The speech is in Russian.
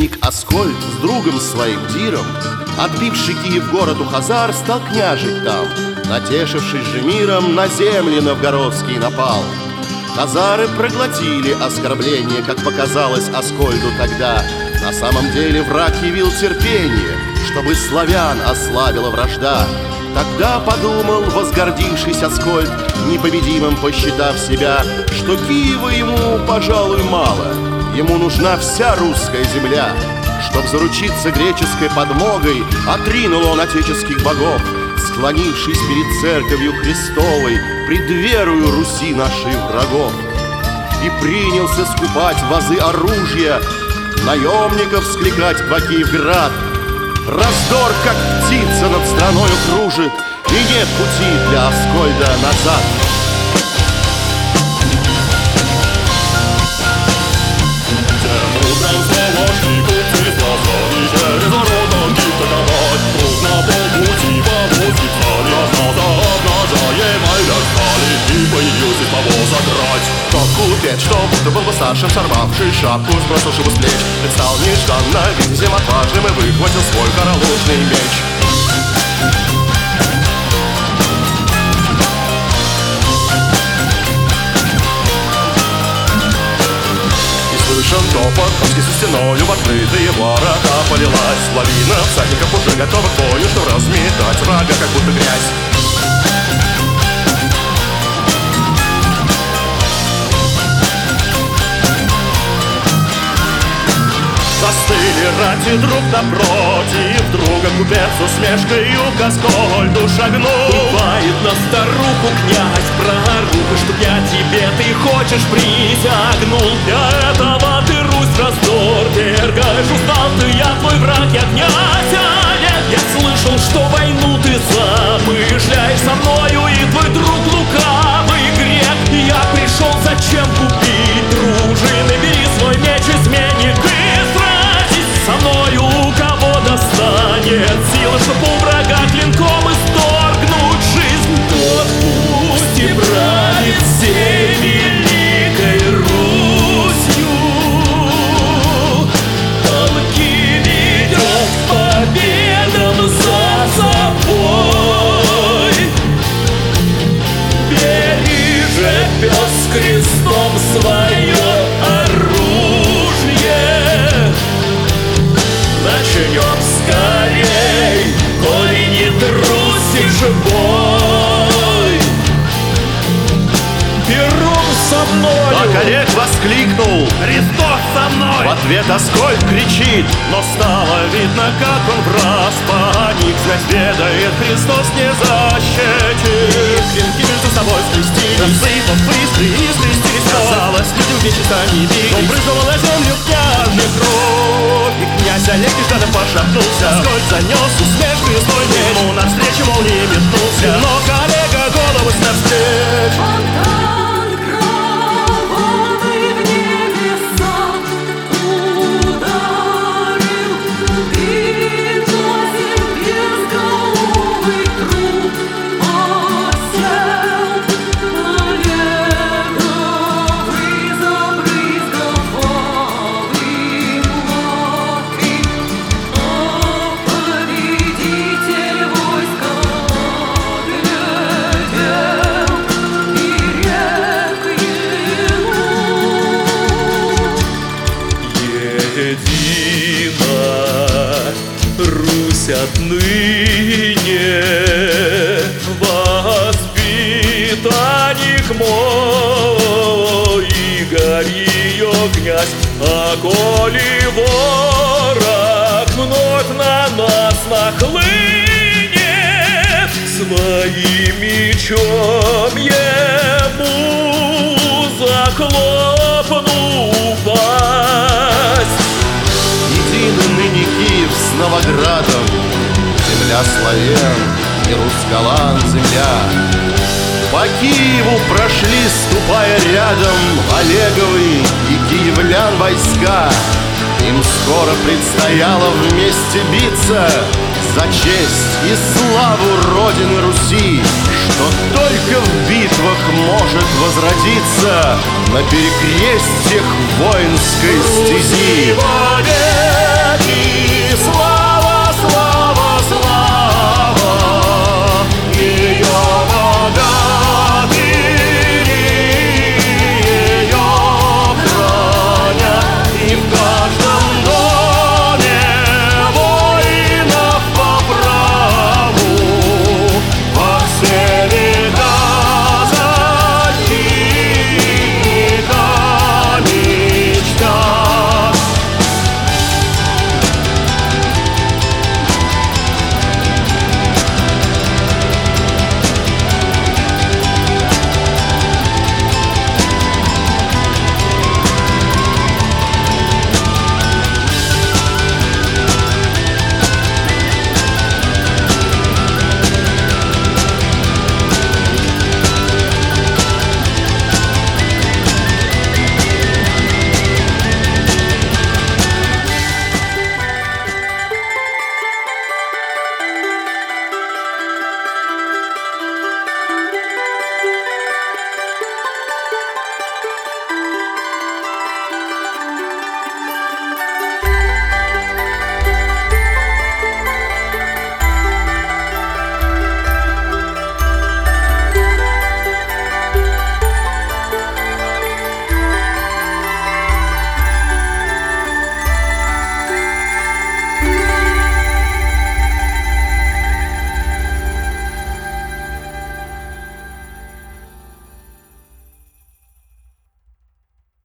Священник Аскольд с другом своим Диром, отбивший Киев город у хазар, стал княжить там. Натешившись же миром, на земли новгородские напал. Хазары проглотили оскорбление, как показалось Аскольду тогда. На самом деле враг явил терпение, чтобы славян ослабила вражда. Тогда подумал, возгордившись Аскольд, непобедимым посчитав себя, что Киева ему, пожалуй, мало. Ему нужна вся русская земля. Чтоб заручиться греческой подмогой, отринул он отеческих богов, склонившись перед церковью Христовой, пред верою Руси нашей врагов. И принялся скупать вазы оружия, наемников скликать в Киевград. Раздор, как птица, над страною кружит, и нет пути для Аскольда назад. Тот купец, что будто был бы старшим, сорвавший шапку, сбросивший с плеч, предстал нежданно витязем отважным и выхватил свой хоролужный меч. Слышен топот, конский со стеною в открытые ворота полилась лавина всадников, уже готовых к бою, чтоб разметать врага, как будто грязь. Застыли рати друг напротив друга, купец с усмешкою к Аскольду шагнул. Бывает на старуху князь проруха, чтоб я тебе, ты хочешь, присягнул. Для этого ты Русь раздор тергаешь, устал ты, я твой враг, я князь Олег. Я слышал, что войну ты замышляешь со мною, и твой друг лукавый грек. Я пришел, зачем купить дружины, бери свой меч, изменник, со мною, у кого достанет силы, чтоб у врага клинком исторгнуть жизнь. Тот пусть и правит всей великой Русью, полки ведет к победам за собой. Бери же, пес, с крестом свое оружие, начнем скорей, коли не трусишь бой. Перун со мной! Так Олег воскликнул: Христос со мной! в ответ Аскольд кричит, Но стало видно, как он враз паник. Знать ведает, Христос не защитит. Клинки между собой скрестились, рассыпав быстрые и скрестились. Казалось, людям вечность они бились, но брызнула на землю княжья кровь. И князь Олег нежданно пошатнулся, Аскольд занес усмешку и злой меч. Ему навстречу молнией метнулся, но коллега голову с навстречу. Русь отныне воспитанник мой, и гори ее князь, а коли ворог вновь на нас нахлынет, своим мечом ему захлопну пасть. единый ныне Киев с Новоградом, земля славян и Руссколан земля. По Киеву прошли, ступая рядом, Олеговы и киевлян войска. Им скоро предстояло вместе биться за честь и славу Родины Руси, что только в битвах может возродиться на перекрестьях воинской стези. казаки, слава!